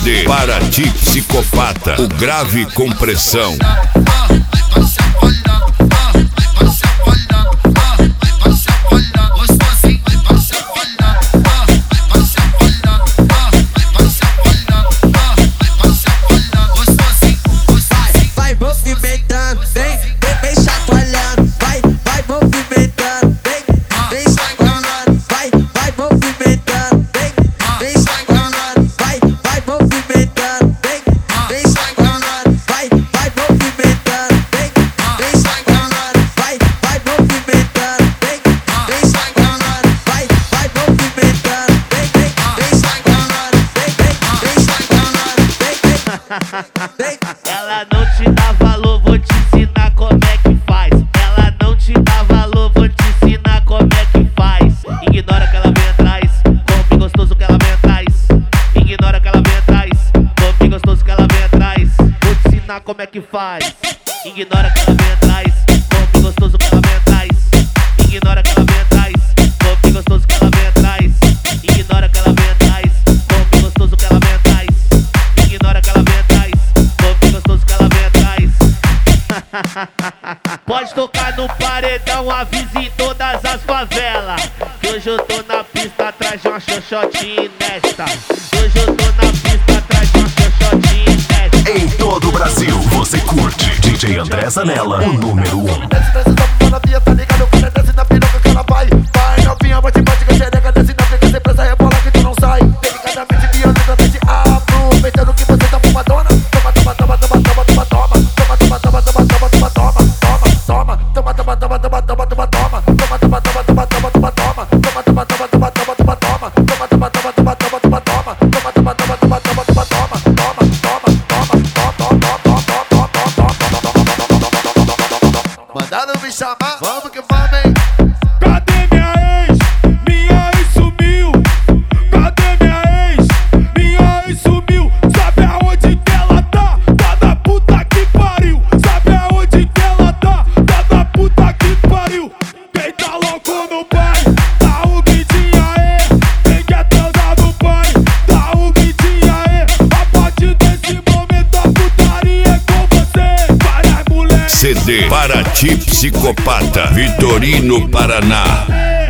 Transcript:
CD Paraty Psicopata, o grave com pressão. Vai movimentando, vem chacoalhando, vai movimentando, vem chacoalhando, vai movimentando, vem chacoalhando, vai movimentando, vem chacoalhando, vai movimentando, vem chacoalhando, vai movimentando, vem chacoalhando, vai movimentando, vem chacoalhando, Ela não te dá valor, vou te ensinar como é que faz. Ela não te dá valor, vou te ensinar como é que faz. Ignora que ela vem atrás, come gostoso que ela vem atrás. Ignora que ela vem atrás, come gostoso que ela vem atrás. Vou te ensinar como é que faz. Ignora que ela vem atrás, come gostoso que ela vem atrás. Ignora que ela vem atrás, come gostoso que ela vem atrás. Ignora que ela vem atrás, come gostoso que ela vem atrás. Ignora que ela vem atrás, come gostoso que ela vem atrás. Pode tocar no paredão, avise todas as favelas. Que hoje eu tô na pista atrás de uma xoxotinha inesta. Hoje eu tô na pista atrás de uma xoxotinha inesta. Em todo o Brasil, você curte DJ André Zanella, o número 1. Tá ligado, o cara desce na piroca que ela vai. Vai novinha, bate que a xereca desce na pica, sem pressa, rebola que tu não sai. Delicadamente, violentamente, aproveitando que você tá fumadona. Toma, toma, toma, toma, toma, toma, toma. Toma, toma, toma, toma, toma, toma, toma, toma. Toma, toma, toma, toma, toma, toma, toma. Toma, toma, toma, toma, toma, toma, toma. Toma, toma, toma, toma, toma, toma, toma. Toma, toma, toma, toma, toma, toma, toma. Toma, toma, toma, toma, toma, toma, toma. Toma, mandaram me chamar, vamos que vamos, hein? Cadê minha ex? Minha ex sumiu. Cadê minha ex? Minha ex sumiu. Sabe aonde que ela tá? Tá na puta que pariu. Sabe aonde que ela tá? Tá na puta que pariu. Quem tá louco no pai? Dá um gritinho aí. Quem quer transar no pai? Dá um gritinho aí. A partir desse momento a putaria é com você. Vai, mulher. CD Paraty Psicopata, Vitorino, Paraná.